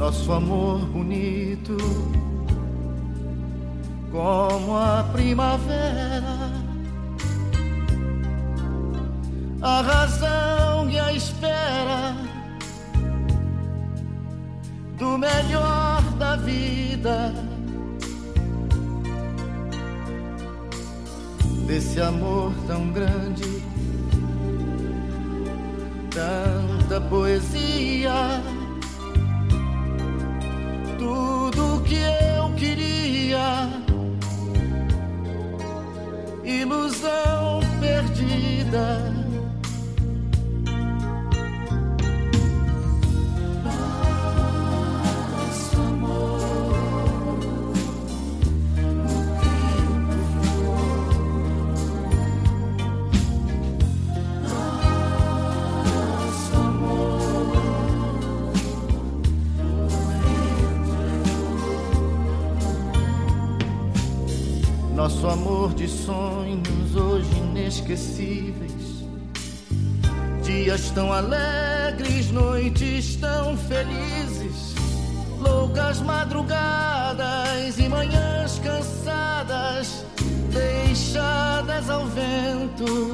Nosso amor bonito, como a primavera, a razão e a espera do melhor da vida, desse amor tão grande, tanta poesia. Tudo que eu queria, ilusão perdida. Nosso amor, o tempo nosso amor. Nosso amor de sonhos hoje inesquecíveis, dias tão alegres, noites tão felizes, loucas madrugadas e manhãs cansadas, deixadas ao vento.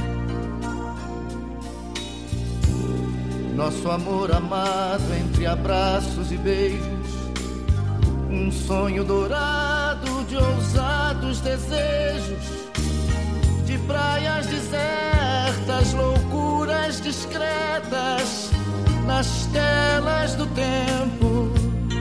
Nosso amor amado entre abraços e beijos, um sonho dourado de ousados desejos, de praias desertas, loucuras discretas nas telas do tempo.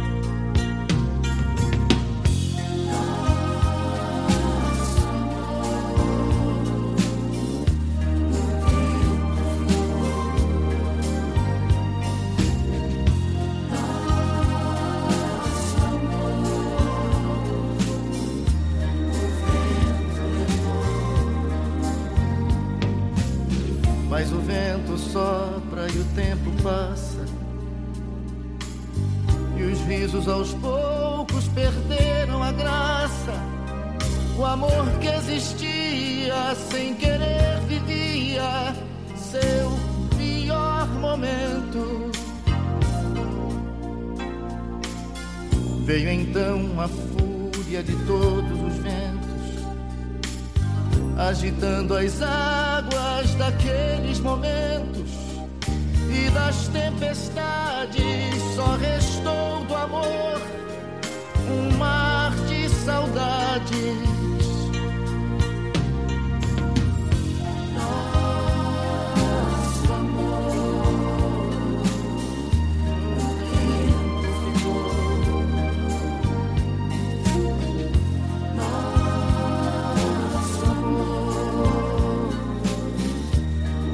Mas o vento sopra e o tempo passa, e os risos aos poucos perderam a graça. O amor que existia sem querer vivia seu pior momento. Veio então a fúria de todos os ventos, agitando as águas daqueles momentos, e das tempestades só restou do amor um mar de saudades. Nosso amor, o tempo ficou. Nosso amor, o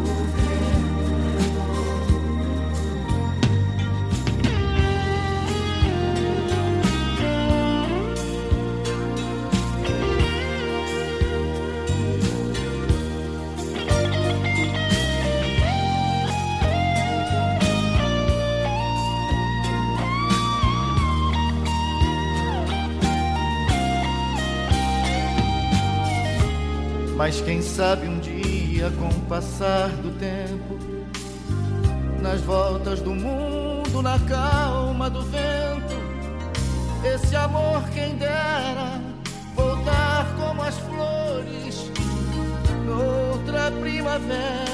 Mas quem sabe um dia, com o passar do tempo, nas voltas do mundo, na calma do vento, esse amor quem dera voltar como as flores noutra primavera.